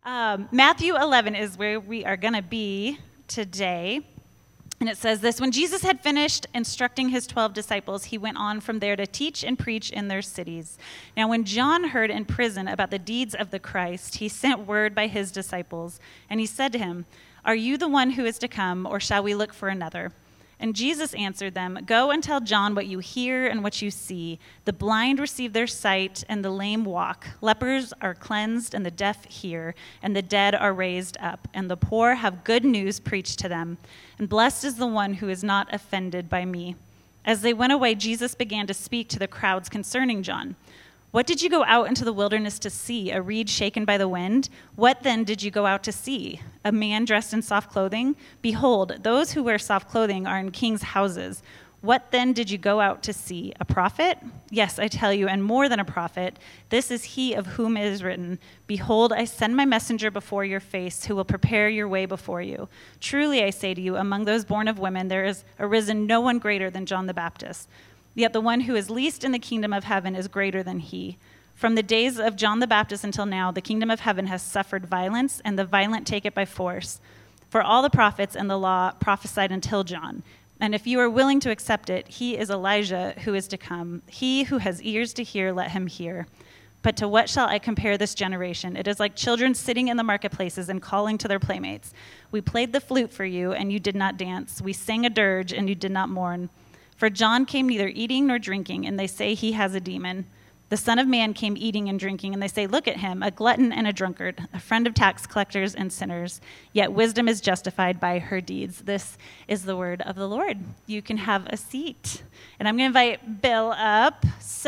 Matthew 11 is where we are going to be today. And it says this: when Jesus had finished instructing his 12 disciples, he went on from there to teach and preach in their cities. Now, when John heard in prison about the deeds of the Christ, he sent word by his disciples, and he said to him, "Are you the one who is to come, or shall we look for another?" And Jesus answered them, "Go and tell John what you hear and what you see. The blind receive their sight, and the lame walk. Lepers are cleansed, and the deaf hear, and the dead are raised up, and the poor have good news preached to them. And blessed is the one who is not offended by me." As they went away, Jesus began to speak to the crowds concerning John. "What did you go out into the wilderness to see? A reed shaken by the wind? What then did you go out to see? A man dressed in soft clothing? Behold, those who wear soft clothing are in kings' houses. What then did you go out to see? A prophet? Yes, I tell you, and more than a prophet. This is he of whom it is written, 'Behold, I send my messenger before your face, who will prepare your way before you.' Truly I say to you, among those born of women there is arisen no one greater than John the Baptist. Yet the one who is least in the kingdom of heaven is greater than he. From the days of John the Baptist until now, the kingdom of heaven has suffered violence, and the violent take it by force. For all the prophets and the law prophesied until John. And if you are willing to accept it, he is Elijah who is to come. He who has ears to hear, let him hear. But to what shall I compare this generation? It is like children sitting in the marketplaces and calling to their playmates. We played the flute for you, and you did not dance. We sang a dirge, and you did not mourn. For John came neither eating nor drinking, and they say he has a demon. The Son of Man came eating and drinking, and they say, look at him, a glutton and a drunkard, a friend of tax collectors and sinners. Yet wisdom is justified by her deeds." This is the word of the Lord. You can have a seat. And I'm going to invite Bill up.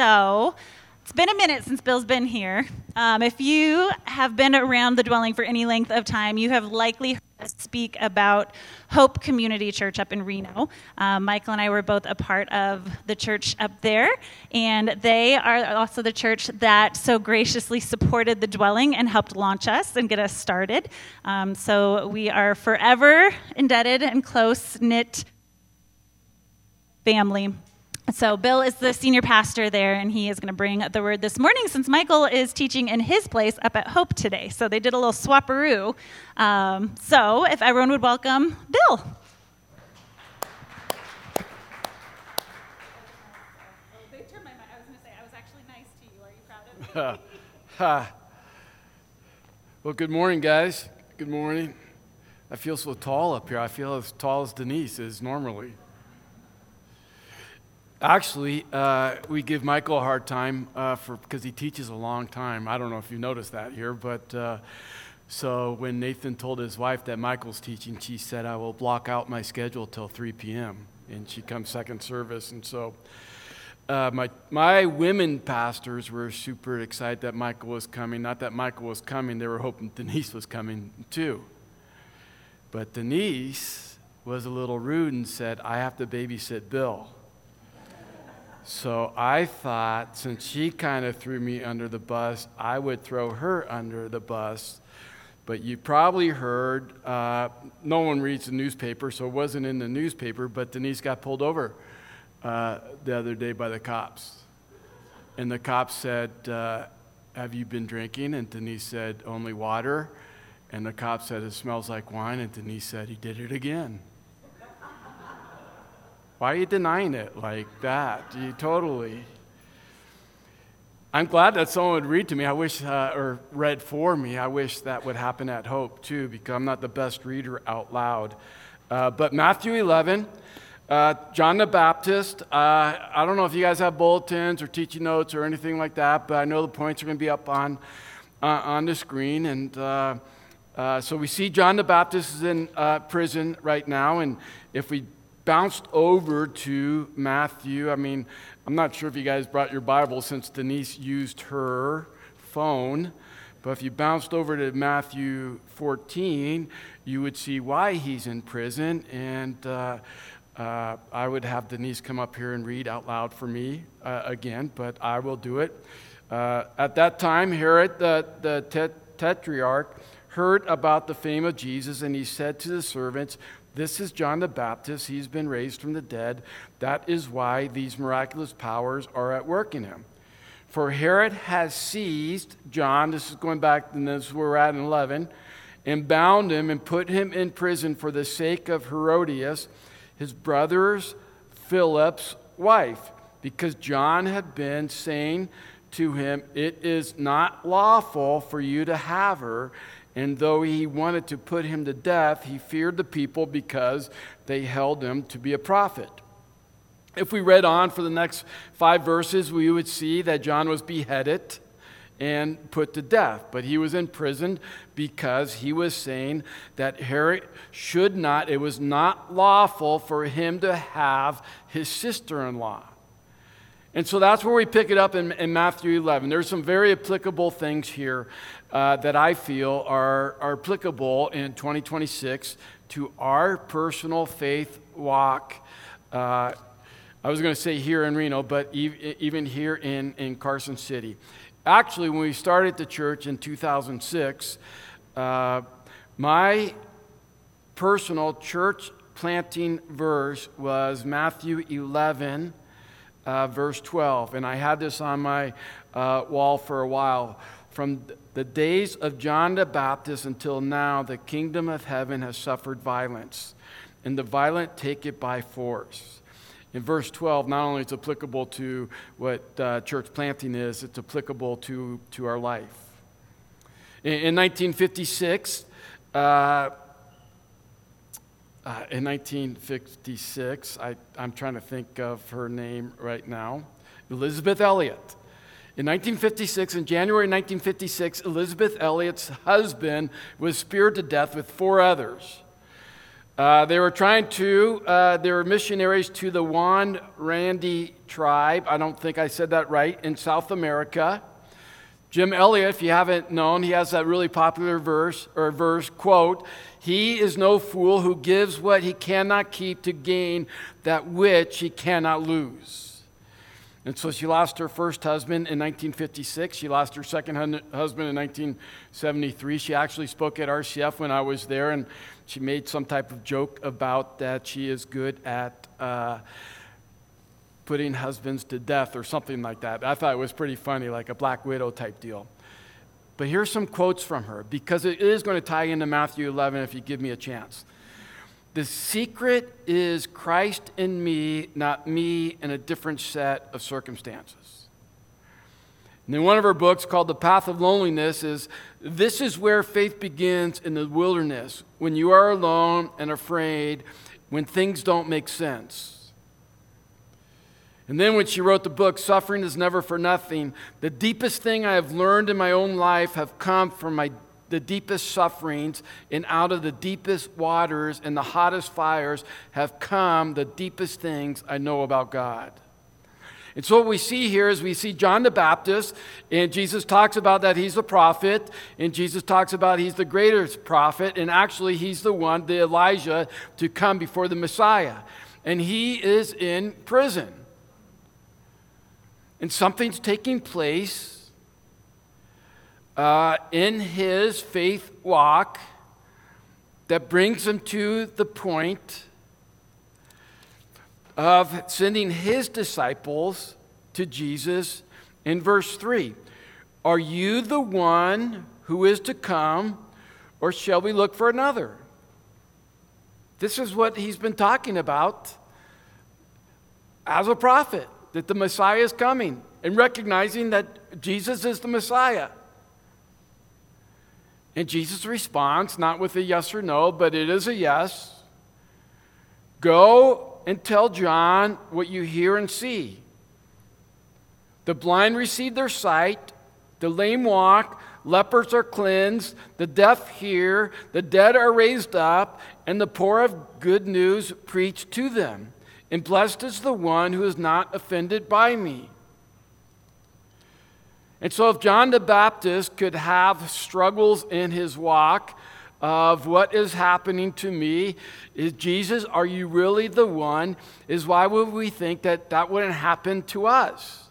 So it's been a minute since Bill's been here. If you have been around the dwelling for any length of time, you have likely heard us speak about Hope Community Church up in Reno. Michael and I were both a part of the church up there, and they are also the church that so graciously supported the dwelling and helped launch us and get us started. So we are forever indebted and close-knit family. So Bill is the senior pastor there, and he is going to bring the word this morning since Michael is teaching in his place up at Hope today. So they did a little swapperoo. So if everyone would welcome Bill. They turned my mic. I was going to say, I was actually nice to you. Are you proud of me? Well, good morning, guys. Good morning. I feel so tall up here. I feel as tall as Denise is normally. Actually, we give Michael a hard time because he teaches a long time. I don't know if you noticed that here, but so when Nathan told his wife that Michael's teaching, she said, "I will block out my schedule till 3 p.m." And she comes second service. And so my women pastors were super excited that Michael was coming. Not that Michael was coming, they were hoping Denise was coming too. But Denise was a little rude and said, "I have to babysit Bill." So I thought, since she kind of threw me under the bus, I would throw her under the bus. But you probably heard, no one reads the newspaper, so it wasn't in the newspaper, but Denise got pulled over the other day by the cops. And the cops said, "Have you been drinking?" And Denise said, "Only water." And the cop said, "It smells like wine." And Denise said, "He did it again." Why are you denying it like that? You totally. I'm glad that someone would read to me. I wish, or read for me. I wish that would happen at Hope too, because I'm not the best reader out loud. But Matthew 11, John the Baptist. I don't know if you guys have bulletins or teaching notes or anything like that, but I know the points are going to be up on the screen. And so we see John the Baptist is in prison right now, and if we bounced over to Matthew. I'm not sure if you guys brought your Bible since Denise used her phone, but if you bounced over to Matthew 14, you would see why he's in prison, and I would have Denise come up here and read out loud for me again, but I will do it. At that time, Herod, the tetrarch, heard about the fame of Jesus, and he said to the servants, "This is John the Baptist. He's been raised from the dead. That is why these miraculous powers are at work in him. For Herod has seized John, this is going back, and this is where we're at in 11, and bound him and put him in prison for the sake of Herodias, his brother's Philip's wife, because John had been saying to him, "It is not lawful for you to have her." And though he wanted to put him to death, he feared the people because they held him to be a prophet. If we read on for the next 5 verses, we would see that John was beheaded and put to death. But he was imprisoned because he was saying that Herod should not, it was not lawful for him to have his sister-in-law. And so that's where we pick it up in Matthew 11. There's some very applicable things here that I feel are applicable in 2026 to our personal faith walk. I was going to say here in Reno, but even here in Carson City. Actually, when we started the church in 2006, my personal church planting verse was Matthew 11, verse 12. And I had this on my wall for a while. From the days of John the Baptist until now, the kingdom of heaven has suffered violence, and the violent take it by force. In verse 12, not only is it applicable to what church planting is, it's applicable to our life. In 1956, I'm trying to think of her name right now, Elizabeth Elliot. In 1956, in January 1956, Elizabeth Elliot's husband was speared to death with 4 others. They were missionaries to the Juan Randy tribe. I don't think I said that right, in South America. Jim Elliot, if you haven't known, he has that really popular verse, quote, "He is no fool who gives what he cannot keep to gain that which he cannot lose." And so she lost her first husband in 1956. She lost her second husband in 1973. She actually spoke at RCF when I was there, and she made some type of joke about that she is good at putting husbands to death or something like that. I thought it was pretty funny, like a Black Widow type deal. But here's some quotes from her, because it is going to tie into Matthew 11 if you give me a chance. "The secret is Christ in me, not me in a different set of circumstances." And then one of her books called The Path of Loneliness is, "This is where faith begins in the wilderness, when you are alone and afraid, when things don't make sense." And then when she wrote the book, "Suffering is Never for Nothing," "The deepest thing I have learned in my own life have come from the deepest sufferings, and out of the deepest waters and the hottest fires have come the deepest things I know about God." And so what we see here is we see John the Baptist, and Jesus talks about that he's the prophet, and Jesus talks about he's the greatest prophet, and actually he's the one, the Elijah, to come before the Messiah. And he is in prison. And something's taking place in his faith walk that brings him to the point of sending his disciples to Jesus in verse 3. "Are you the one who is to come, or shall we look for another?" This is what he's been talking about as a prophet, that the Messiah is coming, and recognizing that Jesus is the Messiah. And Jesus responds, not with a yes or no, but it is a yes. "Go and tell John what you hear and see. The blind receive their sight, the lame walk, lepers are cleansed, the deaf hear, the dead are raised up, and the poor have good news preached to them. And blessed is the one who is not offended by me." And so if John the Baptist could have struggles in his walk of what is happening to me, is Jesus, are you really the one? Is why would we think that that wouldn't happen to us?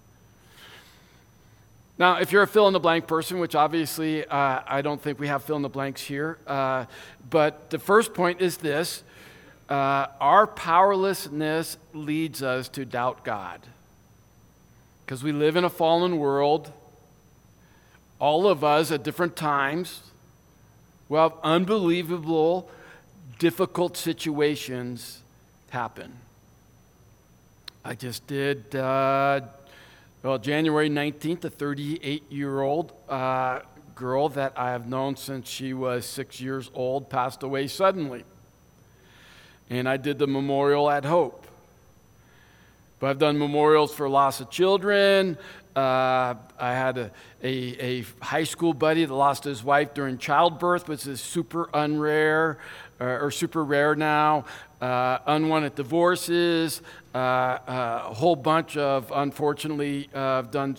Now, if you're a fill-in-the-blank person, which obviously I don't think we have fill-in-the-blanks here, but the first point is this: our powerlessness leads us to doubt God. because we live in a fallen world. All of us at different times will have unbelievable, difficult situations happen. I just did, January 19th, a 38-year-old girl that I have known since she was 6 years old passed away suddenly. And I did the memorial at Hope. But I've done memorials for loss of children. I had a high school buddy that lost his wife during childbirth, which is super super rare now. Unwanted divorces, a whole bunch of, unfortunately, I've done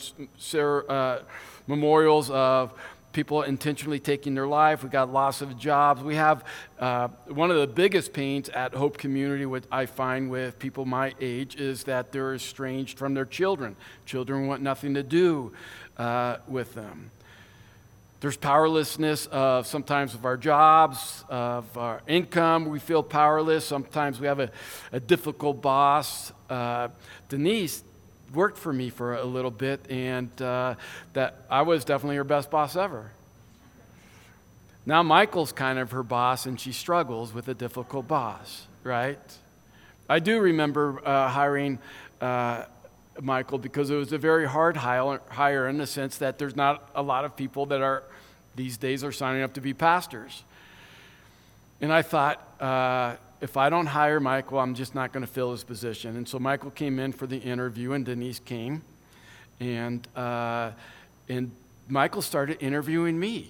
memorials of people intentionally taking their life. We got loss of jobs. We have one of the biggest pains at Hope Community, what I find with people my age, is that they're estranged from their children. Children want nothing to do with them. There's powerlessness of sometimes of our jobs, of our income. We feel powerless. Sometimes we have a difficult boss. Denise worked for me for a little bit, and that I was definitely her best boss ever. Now Michael's kind of her boss, and she struggles with a difficult boss, right? I do remember hiring Michael because it was a very hard hire in the sense that there's not a lot of people that are these days are signing up to be pastors. And I thought, if I don't hire Michael, I'm just not going to fill his position. And so Michael came in for the interview, and Denise came, and Michael started interviewing me.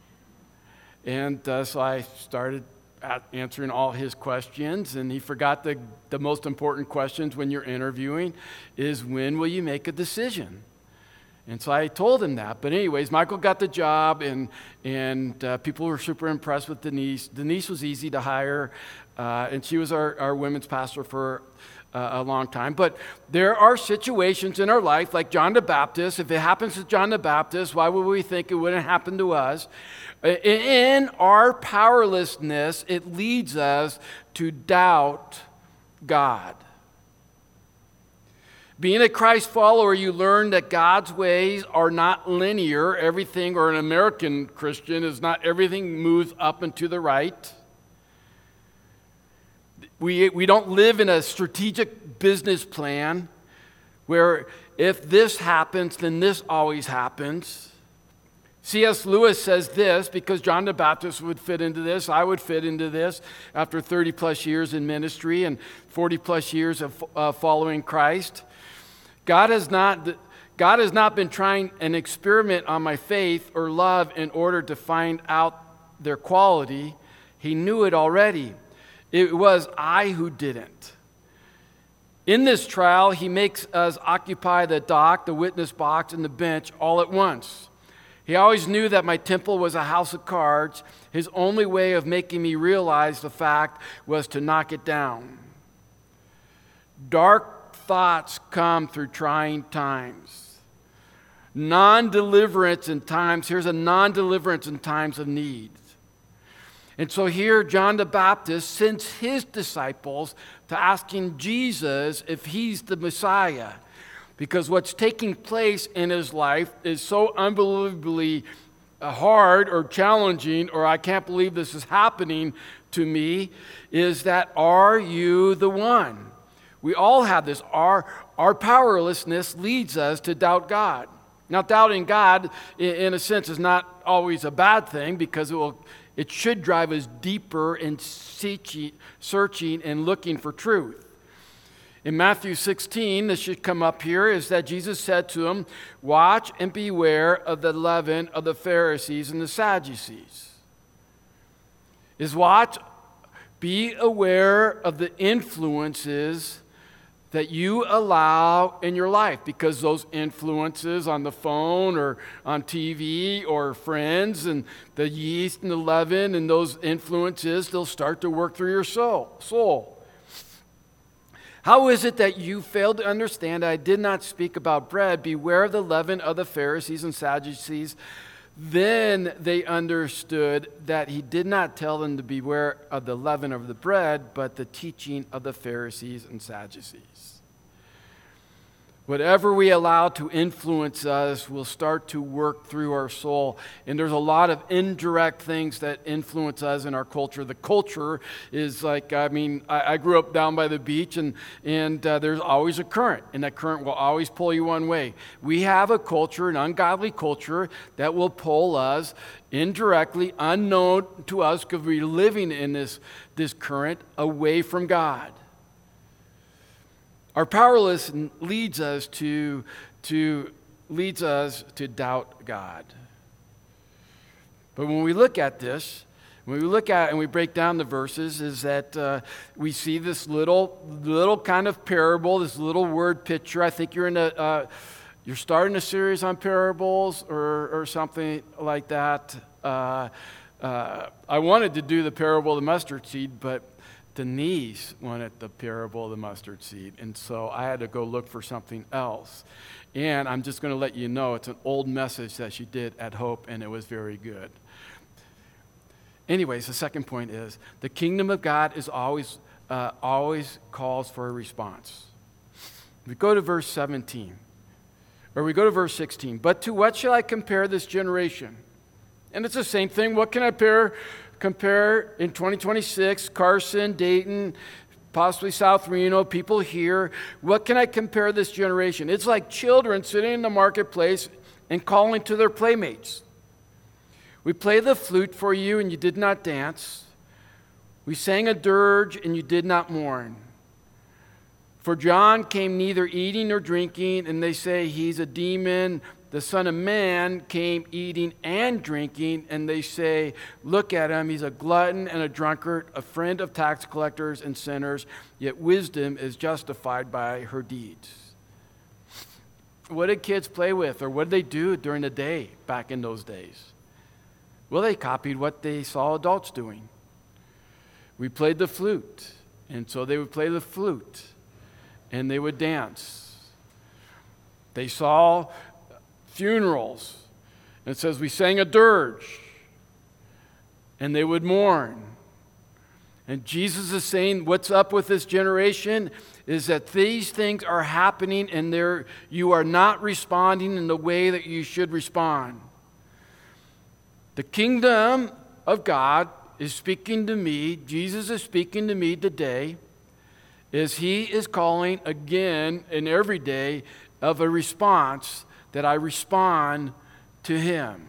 And so I started answering all his questions, and he forgot the most important questions when you're interviewing is, when will you make a decision? And so I told him that. But anyways, Michael got the job, and people were super impressed with Denise. Denise was easy to hire, and she was our women's pastor for a long time. But there are situations in our life, like John the Baptist. If it happens to John the Baptist, why would we think it wouldn't happen to us? In our powerlessness, it leads us to doubt God. Being a Christ follower, you learn that God's ways are not linear. Everything, or an American Christian, is not everything moves up and to the right. We don't live in a strategic business plan where if this happens, then this always happens. C.S. Lewis says this, because John the Baptist would fit into this, I would fit into this after 30 plus years in ministry and 40 plus years of following Christ. God has not been trying an experiment on my faith or love in order to find out their quality. He knew it already. It was I who didn't. In this trial, he makes us occupy the dock, the witness box, and the bench all at once. He always knew that my temple was a house of cards. His only way of making me realize the fact was to knock it down. Dark thoughts come through trying times. Non-deliverance in times. Here's a non-deliverance in times of need. And so here John the Baptist sends his disciples to asking Jesus if he's the Messiah. Because what's taking place in his life is so unbelievably hard or challenging, or I can't believe this is happening to me, is that, are you the one? We all have this. Our powerlessness leads us to doubt God. Now, doubting God, in a sense, is not always a bad thing, because it should drive us deeper in searching and looking for truth. In Matthew 16, this should come up here, is that Jesus said to him, "Watch and beware of the leaven of the Pharisees and the Sadducees." Be aware of the influences that you allow in your life, because those influences on the phone or on TV or friends and the yeast and the leaven and those influences, they'll start to work through your soul. How is it that you failed to understand I did not speak about bread? Beware of the leaven of the Pharisees and Sadducees. Then they understood that he did not tell them to beware of the leaven of the bread, but the teaching of the Pharisees and Sadducees. Whatever we allow to influence us will start to work through our soul. And there's a lot of indirect things that influence us in our culture. The culture is like, I grew up down by the beach, and there's always a current, and that current will always pull you one way. We have a culture, an ungodly culture, that will pull us indirectly, unknown to us, because we're living in this current away from God. Our powerlessness leads us to doubt God. But when we look at this, when we look at and we break down the verses, is that we see this little kind of parable, this little word picture. I think you're starting a series on parables or something like that. I wanted to do the parable of the mustard seed, but Denise wanted the parable of the mustard seed, and so I had to go look for something else. And I'm just going to let you know, it's an old message that she did at Hope, and it was very good. Anyways, the second point is, the kingdom of God is always calls for a response. We go to verse 17, or we go to verse 16. But to what shall I compare this generation? And it's the same thing. What can I compare in 2026, Carson, Dayton, possibly South Reno, people here? What can I compare this generation? It's like children sitting in the marketplace and calling to their playmates. We played the flute for you and you did not dance. We sang a dirge and you did not mourn. For John came neither eating nor drinking, and they say he's a demon. The Son of Man came eating and drinking, and they say, look at him, he's a glutton and a drunkard, a friend of tax collectors and sinners, yet wisdom is justified by her deeds. What did kids play with, or what did they do during the day back in those days? Well, they copied what they saw adults doing. We played the flute, and so they would play the flute, and they would dance. They saw funerals. And it says we sang a dirge, and they would mourn. And Jesus is saying what's up with this generation is that these things are happening, and you are not responding in the way that you should respond. The kingdom of God is speaking to me. Jesus is speaking to me today, as he is calling again and every day of a response, that I respond to him.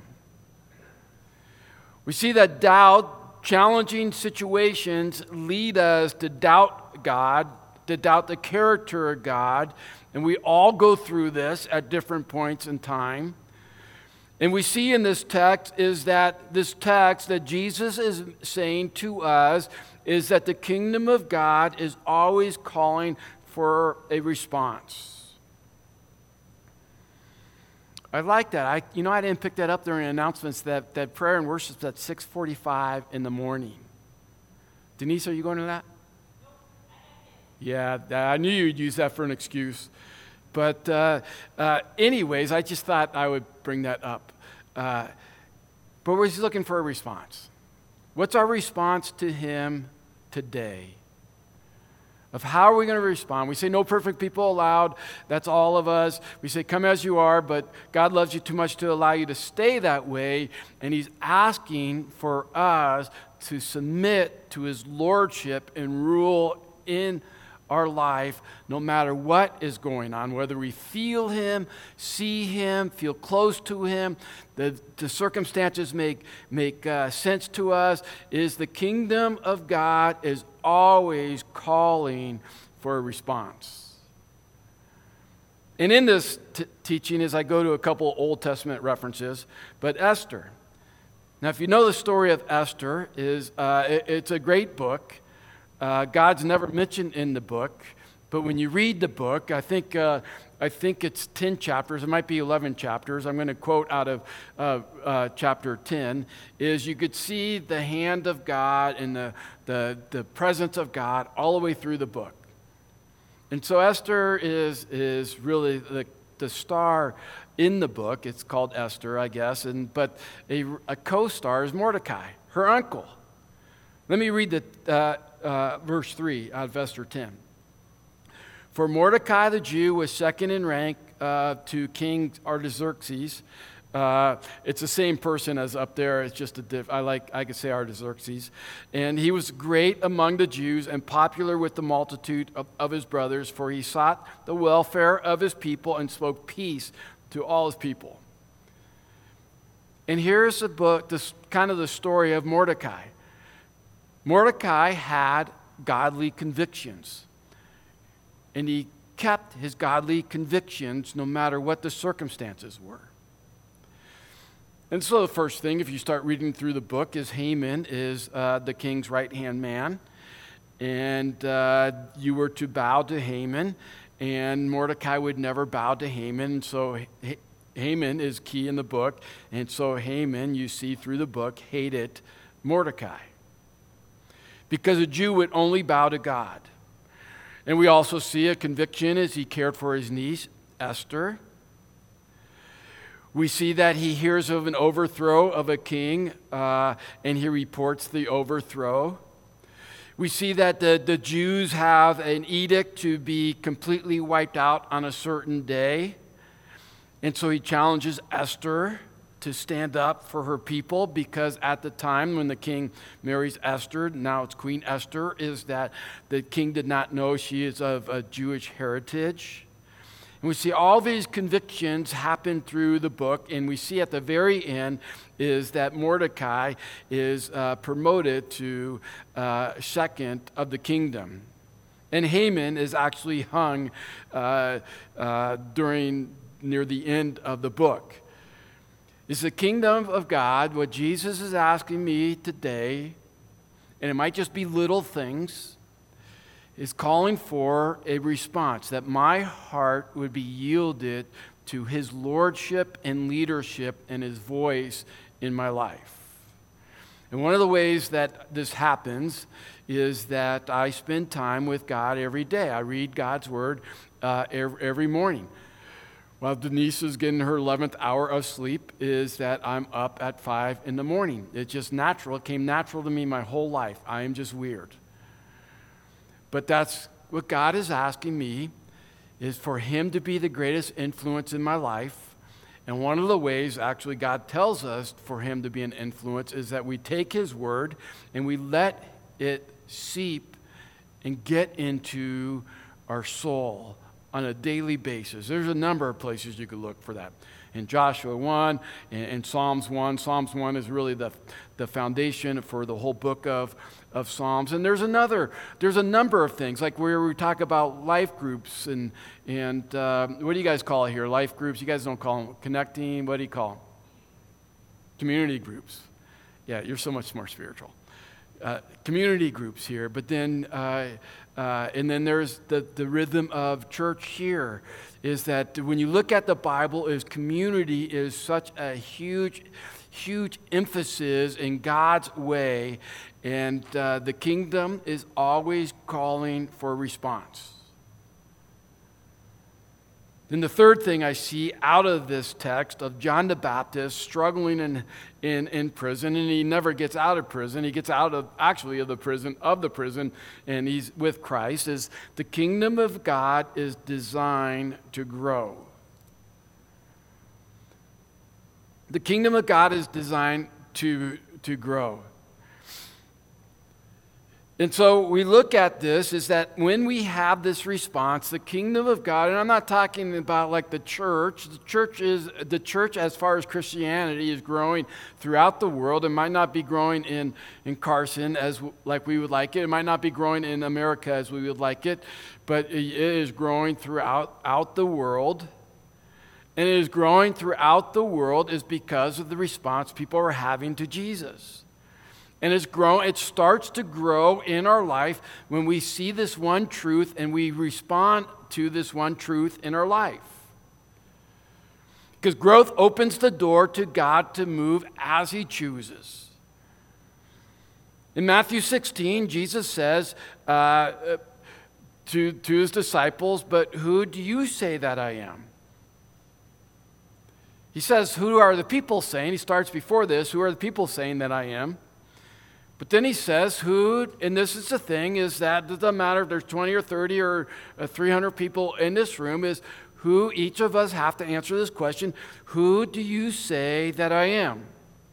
We see that doubt, challenging situations lead us to doubt God, to doubt the character of God, and we all go through this at different points in time. And we see in this text that Jesus is saying to us is that the kingdom of God is always calling for a response. I like that. I didn't pick that up during announcements that prayer and worship is at 6:45 in the morning. Denise, are you going to that? Yeah, I knew you'd use that for an excuse. But anyways, I just thought I would bring that up. But we're just looking for a response. What's our response to him today? Of how are we going to respond? We say no perfect people allowed. That's all of us. We say come as you are, but God loves you too much to allow you to stay that way. And he's asking for us to submit to his lordship and rule in our life, no matter what is going on, whether we feel him, see him, feel close to him, the circumstances make sense to us, is the kingdom of God is always calling for a response. And in this teaching, as I go to a couple Old Testament references, but Esther. Now, if you know the story of Esther, it's a great book. God's never mentioned in the book, but when you read the book, I think it's 10 chapters. It might be 11 chapters. I'm going to quote out of chapter 10. Is you could see the hand of God and the presence of God all the way through the book. And so Esther is really the star in the book. It's called Esther, I guess. But a co-star is Mordecai, her uncle. Let me read verse 3 out of Esther 10. For Mordecai the Jew was second in rank to King Artaxerxes. It's the same person as up there. It's just I could say Artaxerxes. And he was great among the Jews and popular with the multitude of his brothers, for he sought the welfare of his people and spoke peace to all his people. And here's the book, this kind of the story of Mordecai. Mordecai had godly convictions. And he kept his godly convictions no matter what the circumstances were. And so the first thing, if you start reading through the book, is Haman is the king's right-hand man. And you were to bow to Haman, and Mordecai would never bow to Haman. And so Haman is key in the book. And so Haman, you see through the book, hated Mordecai. Because a Jew would only bow to God. And we also see a conviction as he cared for his niece, Esther. We see that he hears of an overthrow of a king, and he reports the overthrow. We see that the Jews have an edict to be completely wiped out on a certain day. And so he challenges Esther to stand up for her people, because at the time when the king marries Esther, now it's Queen Esther, is that the king did not know she is of a Jewish heritage. And we see all these convictions happen through the book, and we see at the very end is that Mordecai is promoted to second of the kingdom. And Haman is actually hung near the end of the book. Is the kingdom of God what Jesus is asking me today, and it might just be little things, is calling for a response, that my heart would be yielded to his lordship and leadership and his voice in my life. And one of the ways that this happens is that I spend time with God every day. I read God's word every morning. While Denise is getting her 11th hour of sleep, is that I'm up at 5 in the morning. It's just natural. It came natural to me my whole life. I am just weird. But that's what God is asking me, is for him to be the greatest influence in my life. And one of the ways, actually, God tells us for him to be an influence is that we take his word and we let it seep and get into our soul on a daily basis. There's a number of places you could look for that. In Joshua 1, in Psalms 1. Psalms 1 is really the foundation for the whole book of Psalms. And there's a number of things, like where we talk about life groups and what do you guys call it here? Life groups? You guys don't call them connecting. What do you call them? Community groups. Yeah, you're so much more spiritual. Community groups here, but then and then there's the rhythm of church here, is that when you look at the Bible, is community is such a huge emphasis in God's way, and the kingdom is always calling for a response. Then the third thing I see out of this text of John the Baptist struggling in prison, and he never gets out of prison. He gets out of the prison, and he's with Christ, is the kingdom of God is designed to grow. The kingdom of God is designed to grow. And so we look at this, is that when we have this response, the kingdom of God, and I'm not talking about like the church as far as Christianity is growing throughout the world. It might not be growing in Carson as like we would like it. It might not be growing in America as we would like it, but it is growing throughout the world. And it is growing throughout the world is because of the response people are having to Jesus. And it starts to grow in our life when we see this one truth and we respond to this one truth in our life. Because growth opens the door to God to move as he chooses. In Matthew 16, Jesus says to his disciples, "But who do you say that I am?" He says, "Who are the people saying?" He starts before this, "Who are the people saying that I am?" But then he says, who, and this is the thing, is that it doesn't matter if there's 20 or 30 or 300 people in this room, is who each of us have to answer this question, who do you say that I am?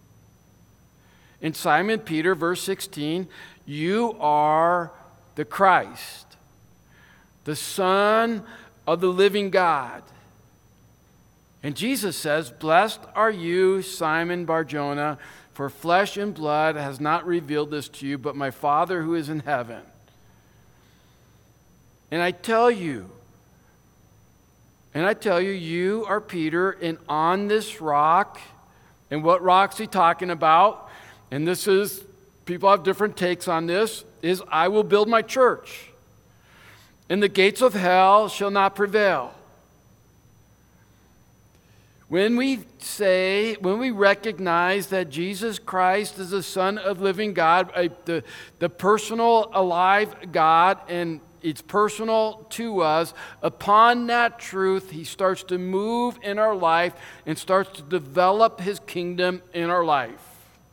In Simon Peter, verse 16, you are the Christ, the Son of the living God. And Jesus says, blessed are you, Simon Bar-Jonah, for flesh and blood has not revealed this to you, but my Father who is in heaven. And I tell you, you are Peter, and on this rock, and what rock's he talking about? And this is, people have different takes on this, is I will build my church, and the gates of hell shall not prevail. When we recognize that Jesus Christ is the Son of living God, the personal, alive God, and it's personal to us, upon that truth, he starts to move in our life and starts to develop his kingdom in our life.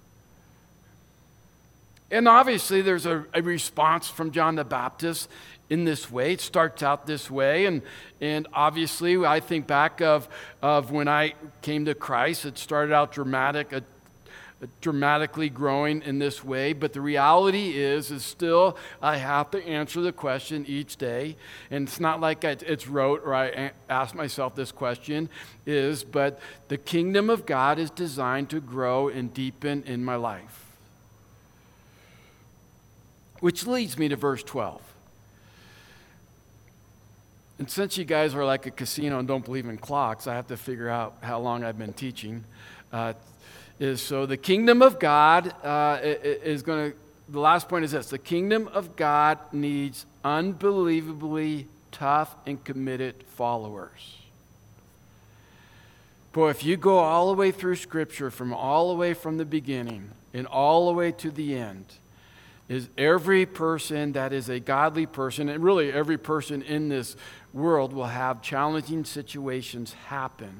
And obviously, there's a response from John the Baptist in this way. It starts out this way, and obviously, I think back of when I came to Christ, it started out dramatically growing in this way, but the reality is still I have to answer the question each day, and it's not like it's wrote or I ask myself this question, but the kingdom of God is designed to grow and deepen in my life. Which leads me to verse 12. And since you guys are like a casino and don't believe in clocks, I have to figure out how long I've been teaching. So the kingdom of God is going to, the last point is this, the kingdom of God needs unbelievably tough and committed followers. Boy, if you go all the way through Scripture, from all the way from the beginning and all the way to the end, is every person that is a godly person, and really every person in this world will have challenging situations happen.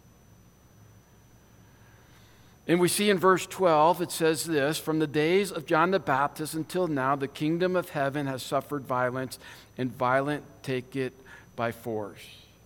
And we see in verse 12, it says this, from the days of John the Baptist until now, the kingdom of heaven has suffered violence, and violent take it by force.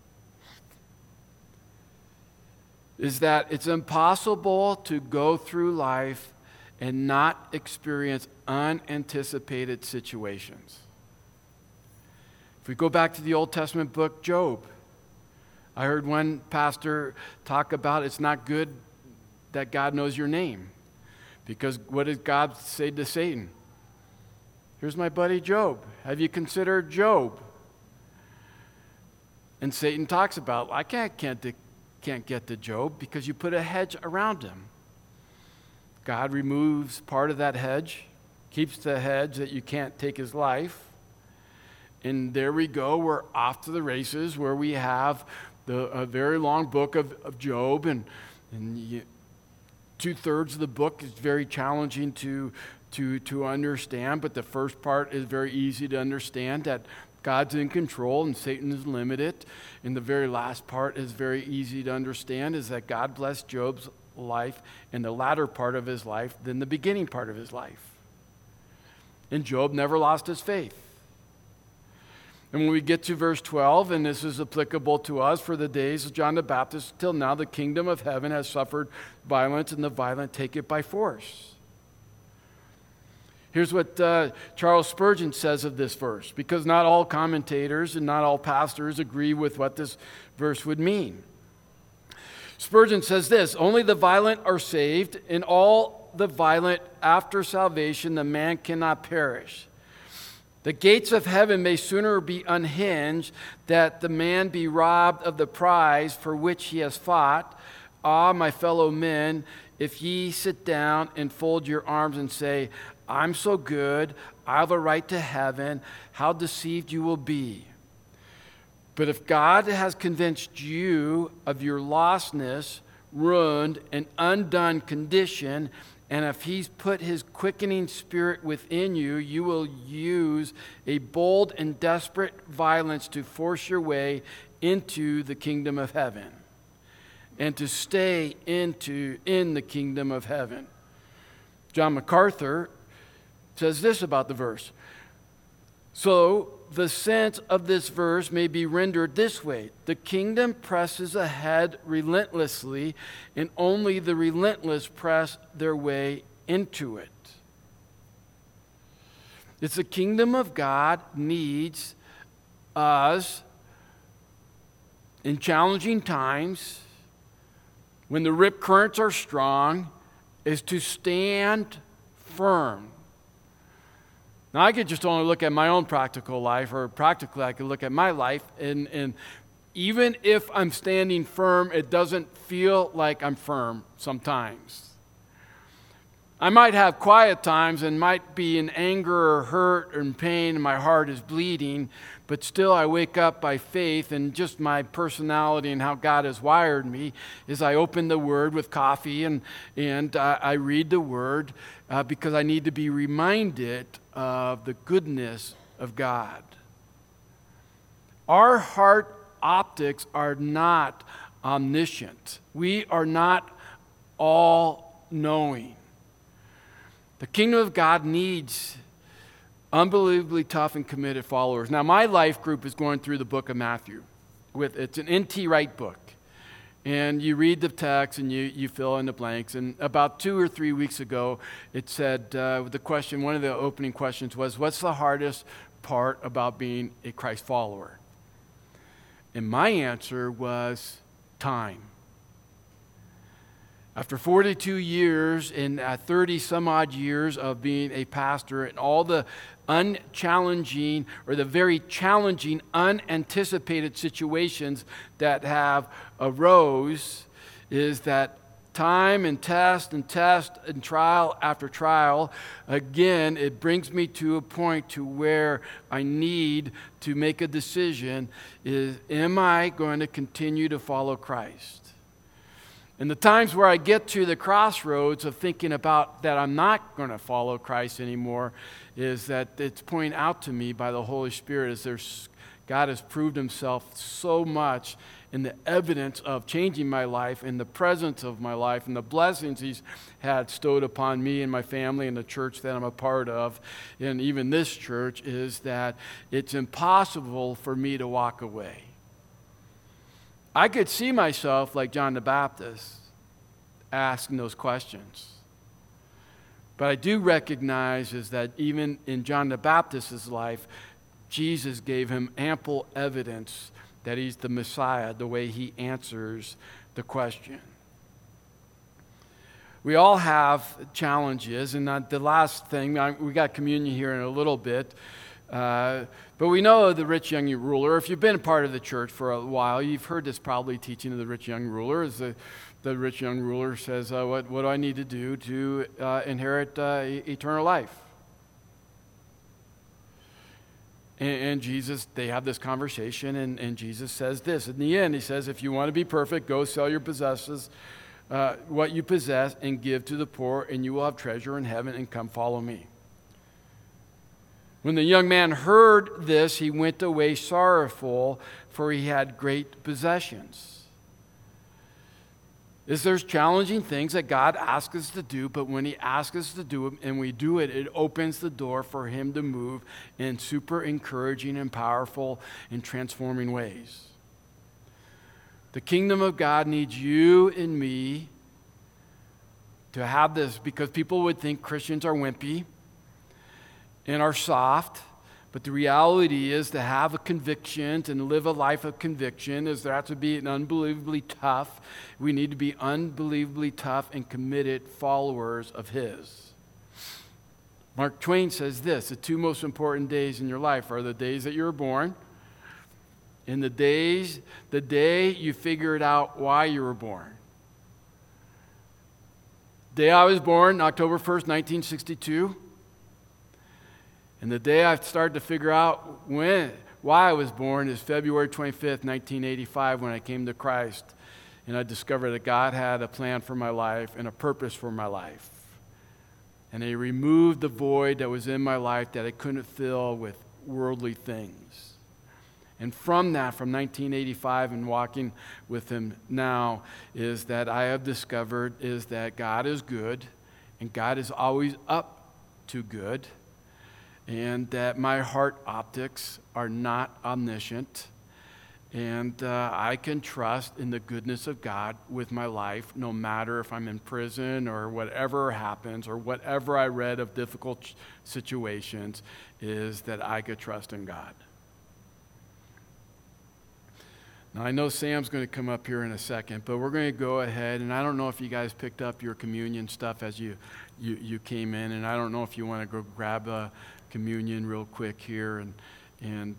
Is that it's impossible to go through life and not experience unanticipated situations. If we go back to the Old Testament book, Job, I heard one pastor talk about it's not good that God knows your name. Because what did God say to Satan? Here's my buddy Job. Have you considered Job? And Satan talks about, I can't get to Job because you put a hedge around him. God removes part of that hedge, keeps the hedge that you can't take his life. And there we go, we're off to the races where we have a very long book of Job, and 2/3 of the book is very challenging to understand, but the first part is very easy to understand, that God's in control and Satan is limited. And the very last part is very easy to understand, is that God blessed Job's life in the latter part of his life than the beginning part of his life. And Job never lost his faith. And when we get to verse 12, and this is applicable to us, for the days of John the Baptist till now, the kingdom of heaven has suffered violence, and the violent take it by force. Here's what Charles Spurgeon says of this verse, because not all commentators and not all pastors agree with what this verse would mean. Spurgeon says this, only the violent are saved, and all the violent after salvation the man cannot perish. The gates of heaven may sooner be unhinged, that the man be robbed of the prize for which he has fought. Ah, my fellow men, if ye sit down and fold your arms and say, I'm so good, I have a right to heaven, how deceived you will be. But if God has convinced you of your lostness, ruined, and undone condition, and if he's put his quickening spirit within you, you will use a bold and desperate violence to force your way into the kingdom of heaven and to stay in the kingdom of heaven. John MacArthur says this about the verse. So the sense of this verse may be rendered this way: the kingdom presses ahead relentlessly, and only the relentless press their way into it. It's the kingdom of God needs us in challenging times, when the rip currents are strong, is to stand firm. Now, I could just only look at my own practical life, or practically I could look at my life, and even if I'm standing firm, it doesn't feel like I'm firm sometimes. I might have quiet times and might be in anger or hurt or in pain, and my heart is bleeding, but still I wake up by faith, and just my personality and how God has wired me is I open the Word with coffee and I read the Word because I need to be reminded of the goodness of God. Our heart optics are not omniscient. We are not all-knowing. The kingdom of God needs unbelievably tough and committed followers. Now, my life group is going through the book of Matthew. It's an N.T. Wright book. And you read the text and you fill in the blanks. And about 2 or 3 weeks ago, it said, one of the opening questions was, what's the hardest part about being a Christ follower? And my answer was time. After 42 years and 30 some odd years of being a pastor, and all the unchallenging or the very challenging unanticipated situations that have arose, is that time and test and trial after trial, again, it brings me to a point to where I need to make a decision: am I going to continue to follow Christ? And the times where I get to the crossroads of thinking about that I'm not going to follow Christ anymore, is that it's pointed out to me by the Holy Spirit as God has proved himself so much in the evidence of changing my life, in the presence of my life, and the blessings he's had stowed upon me and my family and the church that I'm a part of, and even this church, is that it's impossible for me to walk away. I could see myself like John the Baptist asking those questions. But I do recognize is that even in John the Baptist's life, Jesus gave him ample evidence that he's the Messiah, the way he answers the question. We all have challenges, and the last thing, we got communion here in a little bit, but we know the rich young ruler. If you've been a part of the church for a while, you've heard this probably teaching of the rich young ruler. Is the rich young ruler says, what do I need to do to inherit eternal life? And Jesus, they have this conversation, and Jesus says this. In the end, he says, if you want to be perfect, go sell your possessions, what you possess, and give to the poor, and you will have treasure in heaven, and come follow me. When the young man heard this, he went away sorrowful, for he had great possessions. There's challenging things that God asks us to do, but when he asks us to do it and we do it, it opens the door for him to move in super encouraging and powerful and transforming ways. The kingdom of God needs you and me to have this, because people would think Christians are wimpy and are soft. But the reality is, to have a conviction and live a life of conviction is there has to be an unbelievably tough. We need to be unbelievably tough and committed followers of his. Mark Twain says this: the two most important days in your life are the days that you were born and the day you figured out why you were born. The day I was born, October 1st, 1962. And the day I started to figure out why I was born is February 25th, 1985, when I came to Christ. And I discovered that God had a plan for my life and a purpose for my life. And he removed the void that was in my life that I couldn't fill with worldly things. And from that, from 1985 and walking with him now, is that I have discovered is that God is good, and God is always up to good. and that my heart optics are not omniscient. And I can trust in the goodness of God with my life, no matter if I'm in prison or whatever happens or whatever I read of difficult situations, is that I could trust in God. Now, I know Sam's going to come up here in a second, but we're going to go ahead, and I don't know if you guys picked up your communion stuff as you came in, and I don't know if you want to go grab a communion real quick here and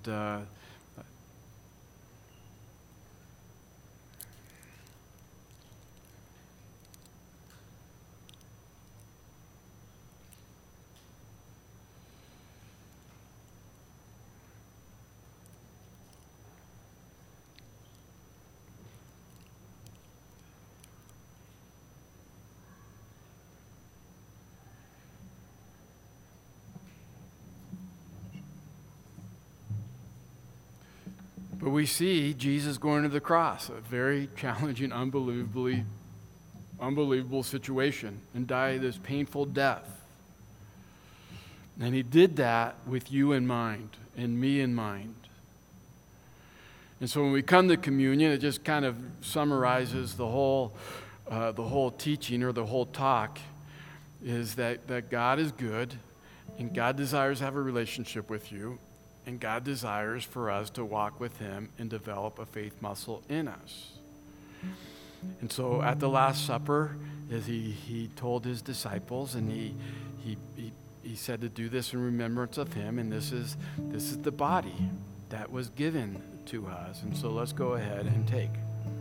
but we see Jesus going to the cross, a very challenging, unbelievable situation, and die this painful death. And he did that with you in mind and me in mind. And so when we come to communion, it just kind of summarizes the whole teaching or the whole talk, is that God is good, and God desires to have a relationship with you. And God desires for us to walk with him and develop a faith muscle in us. And so at the Last Supper, as he told his disciples, and he said to do this in remembrance of him, and this is the body that was given to us. And so let's go ahead and take.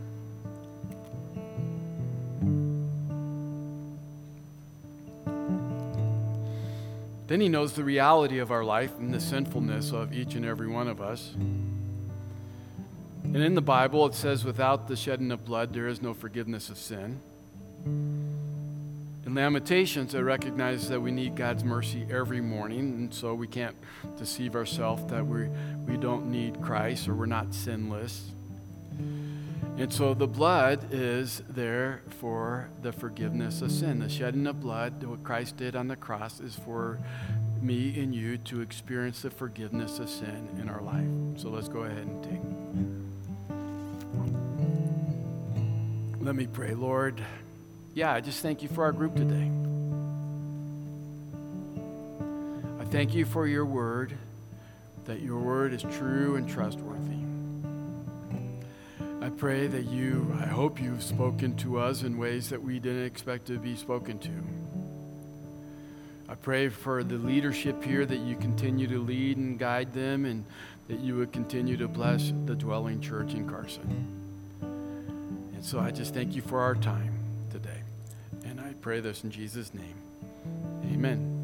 Then he knows the reality of our life and the sinfulness of each and every one of us. And in the Bible, it says, without the shedding of blood, there is no forgiveness of sin. In Lamentations, it recognizes that we need God's mercy every morning, and so we can't deceive ourselves that we don't need Christ or we're not sinless. And so the blood is there for the forgiveness of sin. The shedding of blood, what Christ did on the cross, is for me and you to experience the forgiveness of sin in our life. So let's go ahead and take. Let me pray. Lord, I just thank you for our group today. I thank you for your word, that your word is true and trustworthy. I pray that I hope you've spoken to us in ways that we didn't expect to be spoken to. I pray for the leadership here, that you continue to lead and guide them, and that you would continue to bless the Dwelling Church in Carson. And so I just thank you for our time today. And I pray this in Jesus' name. Amen.